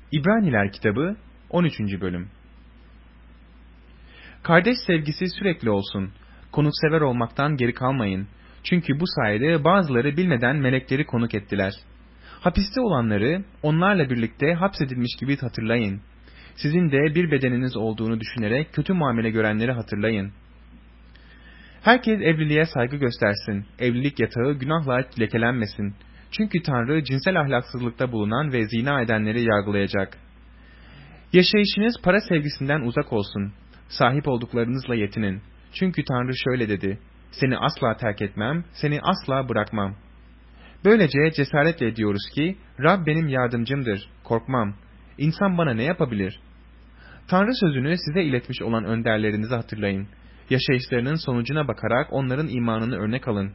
İbraniler kitabı 13. bölüm. Kardeş sevgisi sürekli olsun. Konuksever olmaktan geri kalmayın. Çünkü bu sayede bazıları bilmeden melekleri konuk ettiler. Hapiste olanları onlarla birlikte hapsedilmiş gibi hatırlayın. Sizin de bir bedeniniz olduğunu düşünerek kötü muamele görenleri hatırlayın. Herkes evliliğe saygı göstersin. Evlilik yatağı günahla lekelenmesin. Çünkü Tanrı cinsel ahlaksızlıkta bulunan ve zina edenleri yargılayacak. Yaşayışınız para sevgisinden uzak olsun. Sahip olduklarınızla yetinin. Çünkü Tanrı şöyle dedi: Seni asla terk etmem, seni asla bırakmam. Böylece cesaretle diyoruz ki, Rab benim yardımcımdır, korkmam. İnsan bana ne yapabilir? Tanrı sözünü size iletmiş olan önderlerinizi hatırlayın. Yaşayışlarının sonucuna bakarak onların imanını örnek alın.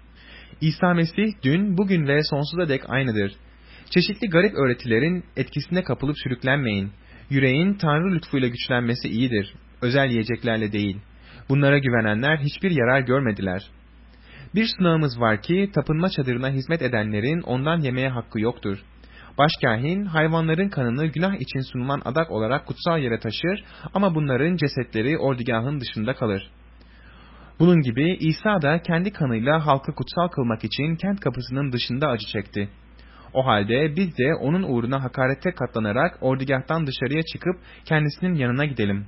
İsa Mesih dün, bugün ve sonsuza dek aynıdır. Çeşitli garip öğretilerin etkisine kapılıp sürüklenmeyin. Yüreğin Tanrı lütfuyla güçlenmesi iyidir. Özel yiyeceklerle değil. Bunlara güvenenler hiçbir yarar görmediler. Bir sınavımız var ki tapınma çadırına hizmet edenlerin ondan yemeye hakkı yoktur. Başkâhin hayvanların kanını günah için sunulan adak olarak kutsal yere taşır ama bunların cesetleri ordugahın dışında kalır. Bunun gibi İsa da kendi kanıyla halkı kutsal kılmak için kent kapısının dışında acı çekti. O halde biz de onun uğruna hakarete katlanarak ordugahtan dışarıya çıkıp kendisinin yanına gidelim.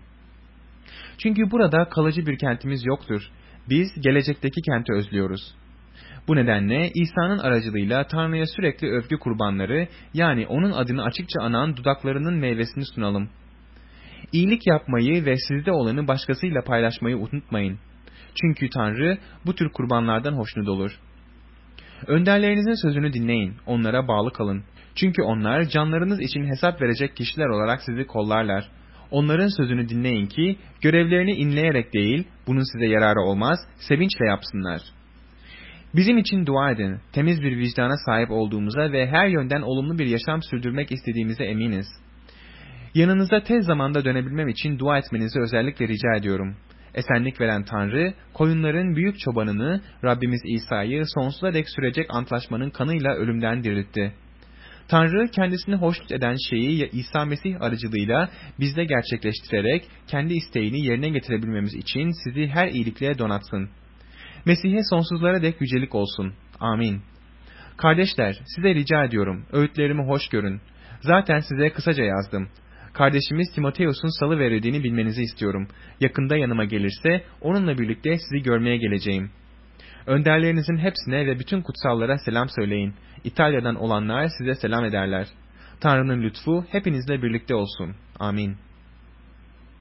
Çünkü burada kalıcı bir kentimiz yoktur. Biz gelecekteki kenti özlüyoruz. Bu nedenle İsa'nın aracılığıyla Tanrı'ya sürekli övgü kurbanları, yani onun adını açıkça anan dudaklarının meyvesini sunalım. İyilik yapmayı ve sizde olanı başkasıyla paylaşmayı unutmayın. Çünkü Tanrı bu tür kurbanlardan hoşnut olur. Önderlerinizin sözünü dinleyin, onlara bağlı kalın. Çünkü onlar canlarınız için hesap verecek kişiler olarak sizi kollarlar. Onların sözünü dinleyin ki görevlerini inleyerek değil, bunun size yararı olmaz, sevinçle yapsınlar. Bizim için dua edin, temiz bir vicdana sahip olduğumuza ve her yönden olumlu bir yaşam sürdürmek istediğimize eminiz. Yanınıza tez zamanda dönebilmem için dua etmenizi özellikle rica ediyorum. Esenlik veren Tanrı, koyunların büyük çobanını, Rabbimiz İsa'yı sonsuza dek sürecek antlaşmanın kanıyla ölümden diriltti. Tanrı kendisini hoşnut eden şeyi İsa Mesih aracılığıyla bizde gerçekleştirerek kendi isteğini yerine getirebilmemiz için sizi her iyilikle donatsın. Mesih'e sonsuzlara dek yücelik olsun. Amin. Kardeşler, size rica ediyorum, öğütlerimi hoş görün. Zaten size kısaca yazdım. Kardeşimiz Timoteus'un salı verildiğini bilmenizi istiyorum. Yakında yanıma gelirse onunla birlikte sizi görmeye geleceğim. Önderlerinizin hepsine ve bütün kutsallara selam söyleyin. İtalya'dan olanlar size selam ederler. Tanrı'nın lütfu hepinizle birlikte olsun. Amin.